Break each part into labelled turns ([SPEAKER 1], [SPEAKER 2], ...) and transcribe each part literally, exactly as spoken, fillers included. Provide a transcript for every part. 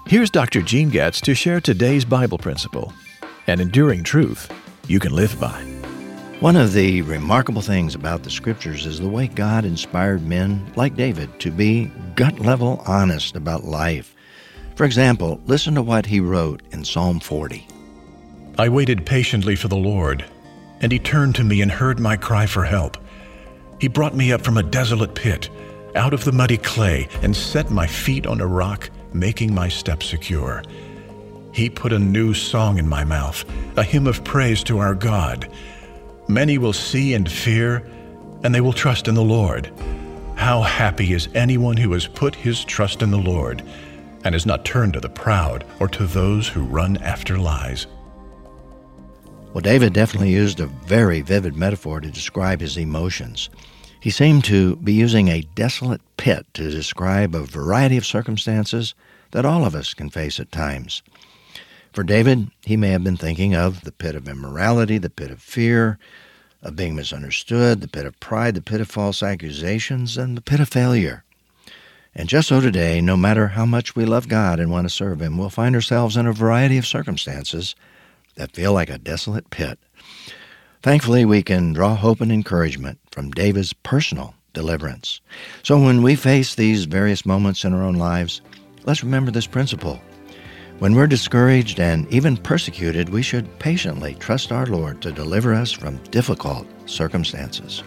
[SPEAKER 1] Here's Doctor Gene Getz to share today's Bible principle, an enduring truth you can live by.
[SPEAKER 2] One of the remarkable things about the Scriptures is the way God inspired men like David to be gut-level honest about life. For example, listen to what he wrote in Psalm forty.
[SPEAKER 3] I waited patiently for the Lord, and He turned to me and heard my cry for help. He brought me up from a desolate pit, out of the muddy clay, and set my feet on a rock, making my steps secure. He put a new song in my mouth, a hymn of praise to our God. Many will see and fear, and they will trust in the Lord. How happy is anyone who has put his trust in the Lord, and has not turned to the proud or to those who run after lies.
[SPEAKER 2] Well, David definitely used a very vivid metaphor to describe his emotions. He seemed to be using a desolate pit to describe a variety of circumstances that all of us can face at times. For David, he may have been thinking of the pit of immorality, the pit of fear, of being misunderstood, the pit of pride, the pit of false accusations, and the pit of failure. And just so today, no matter how much we love God and want to serve Him, we'll find ourselves in a variety of circumstances that feel like a desolate pit. Thankfully, we can draw hope and encouragement from David's personal deliverance. So when we face these various moments in our own lives, let's remember this principle. When we're discouraged and even persecuted, we should patiently trust our Lord to deliver us from difficult circumstances.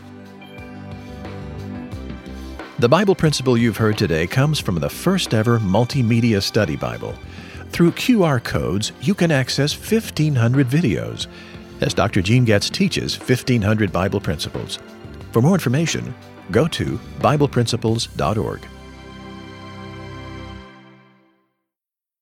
[SPEAKER 1] The Bible principle you've heard today comes from the first ever multimedia study Bible. Through Q R codes, you can access fifteen hundred videos as Doctor Gene Getz teaches fifteen hundred Bible principles. For more information, go to Bible Principles dot org.